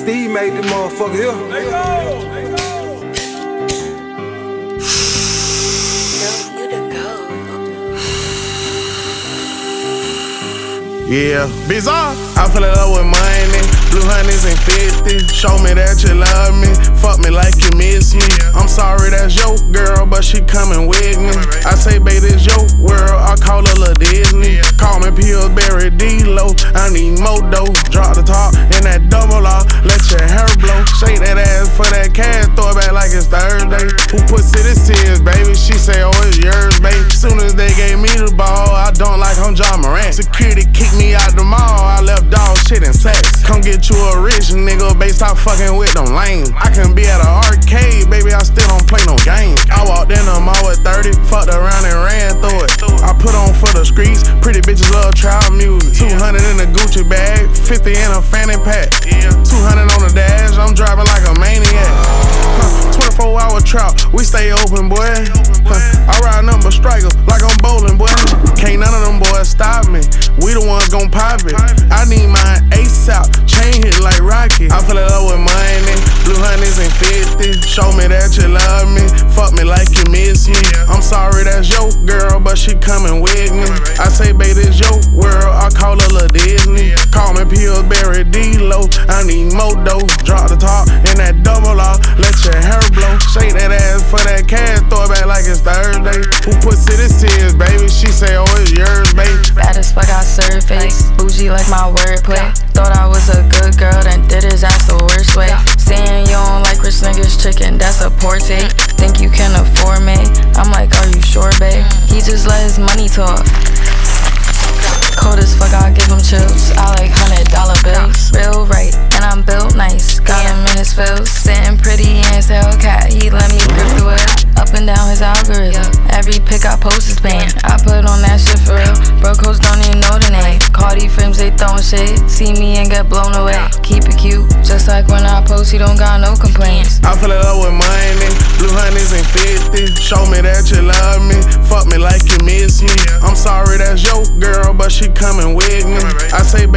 Steve made this motherfucker here. Let go. Yeah, bizarre. I fell in love with money, blue honeys and 50. Show me that you love me, fuck me like you miss me. I'm sorry that's your girl, but she coming with me. I say, baby, it's your world, I call her Lil Disney. Call me Pillsbury D-Lo, I need more dough. Drop the top in that double R, let your hair blow. Shake that ass for that cash, throw it back like it's Thursday. Who put city tears, baby? She say, oh, it's yours, baby. Soon as they gave me the ball, I don't like I'm John Morant. Security kicked me out the mall, I left dog shit in sacks. Come get you a rich nigga, babe, stop fucking with them lames. I can be at an arcade, baby, I still don't play no games. I walked in the mall with 30, fucked around and ran through it. I put on for the streets, pretty bitches love trap music. 200 in a Gucci bag, 50 in a fanny pack. 200 on the dash, I'm driving like a maniac. 24-hour trap, we stay open, boy. I ride number strikers like I'm bowling, boy. Can't none of them boys stop me. We the ones gon' pop it. I need mine ASAP, chain hit like Rocky. I fell in love with money, blue honeys and 50. Show me that you love me, fuck me like you miss me. I'm sorry that's your girl, but she coming with me. I say, baby, it's your world, I call her Lil Disney. Call me Pillsbury D-Lo, I need more dough. Drop the top in that double R, let your hair blow. Shake that ass for that cash, throw it back like it's Thursday. Who put city tears, baby? She say, oh, it's yours, baby. Bad as fuck, I serve face. Bougie like my wordplay. Thought I was a good girl, then did his ass the worst way. Saying you don't like rich niggas chicken, that's a poor take. Think you can afford me? I'm like, are you sure, babe? He just let his money talk. Cold as fuck, I give him chills. I like $100 bills. Real right, and I'm built nice. Got him in his feels. Sitting pretty in his Hellcat. He let me grip the whip. Up and down his algorithm. Every pic I post is banned. I put on that shit for real. Bro codes don't even know the name. Cardi frames, they throwing shade. See me and get blown away. Keep it cute, just like when I post, he don't got no complaints. I fell in love with money, blue honeys and 50. Show me that you love me, fuck me like you miss me. I'm sorry that's your girl, but she coming with me. I say,